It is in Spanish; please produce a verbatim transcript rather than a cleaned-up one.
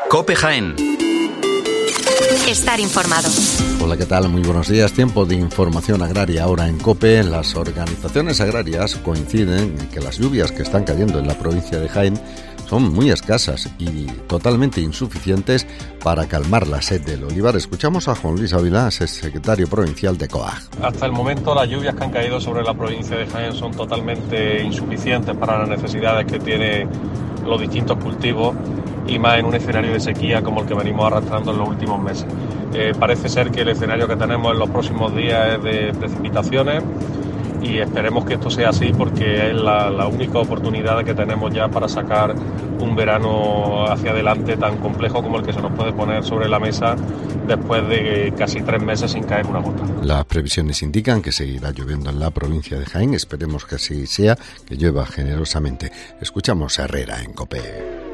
COPE Jaén. Estar informado. Hola, ¿qué tal? Muy buenos días. Tiempo de información agraria ahora en COPE. Las organizaciones agrarias coinciden en que las lluvias que están cayendo en la provincia de Jaén son muy escasas y totalmente insuficientes para calmar la sed del olivar. Escuchamos a Juan Luis Ávila, secretario provincial de COAG. Hasta el momento las lluvias que han caído sobre la provincia de Jaén son totalmente insuficientes para las necesidades que tienen los distintos cultivos y más en un escenario de sequía como el que venimos arrastrando en los últimos meses. Eh, parece ser que el escenario que tenemos en los próximos días es de precipitaciones y esperemos que esto sea así porque es la, la única oportunidad que tenemos ya para sacar un verano hacia adelante tan complejo como el que se nos puede poner sobre la mesa después de casi tres meses sin caer una gota. Las previsiones indican que seguirá lloviendo en la provincia de Jaén. Esperemos que así sea, que llueva generosamente. Escuchamos a Herrera en COPE.